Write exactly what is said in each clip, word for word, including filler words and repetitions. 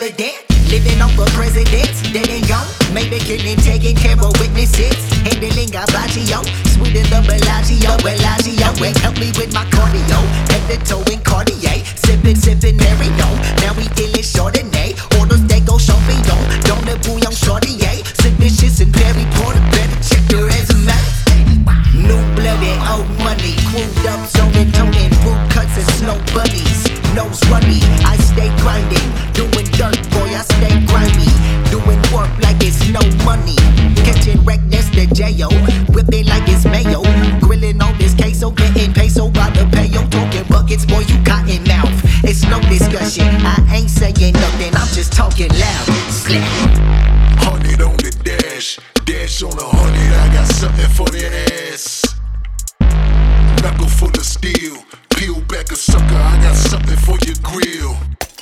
evident. Living off of presidents, dead and gone. Maybe killing, taking care of witnesses. Handling Gabaggio, sweeter than Bellagio, Bellagio. Well, help me with my cardio, head to toe in Cartier. Sippin', sippin' Marino, now we feelin' Chardonnay. Orders they go Champignon, don't the bouillon Chardonnay. Sip this shit in Perry Porter, better check your resume. New blooded, old money, crewed up, zoning, toning, boot cuts and snow bunnies. Nose runny, I stay grinding, doing dirt, boy, I stay grimy, doing work like it's no money, catching wreck, that's the J O, whipping like it's mayo, grilling on this queso, getting peso by the payo, talking buckets, boy, you cotton mouth, it's no discussion, I ain't saying nothing, I'm just talking loud, slap. Hundred on the dash, dash on a hundred, I got something for that ass. Knuckle full of steel, peel back a sucker, I got something for your grill.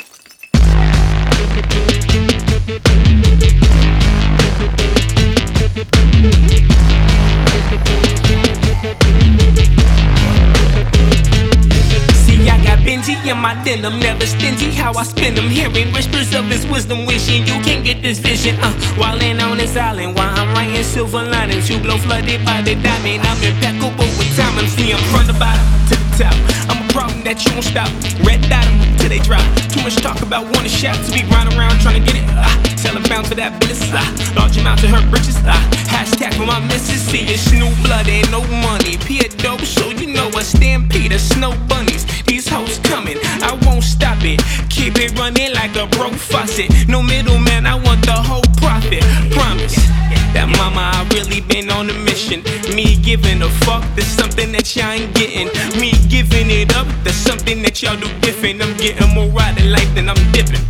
See, I got Benji in my denim, never stingy how I spend them. Hearing whispers of his wisdom, wishing you can get this vision. Uh, Wildin' on this island while I'm writing silver linings. You blow flooded by the diamond, I'm impeccable with time. And see, I'm from the bottom to the top. I'm a problem that you won't stop. Red dot 'em till they drop. Too much talk about one shot, so we run around trying to get it. Ah, tell them bounce for that business. Ah, large amounts of her britches. Ah, hashtag for my missus. See, it's new blood, ain't no money. P a dope, so you know a stampede of snow bunnies. These hoes coming, I won't stop it. Keep it running like a broke faucet. No middleman, I want the whole profit. Promise that mama, I really been on a mission. Me giving a fuck, there's something that y'all ain't getting. Me giving it up, there's something that y'all do different. I'm getting more out of life than I'm dipping.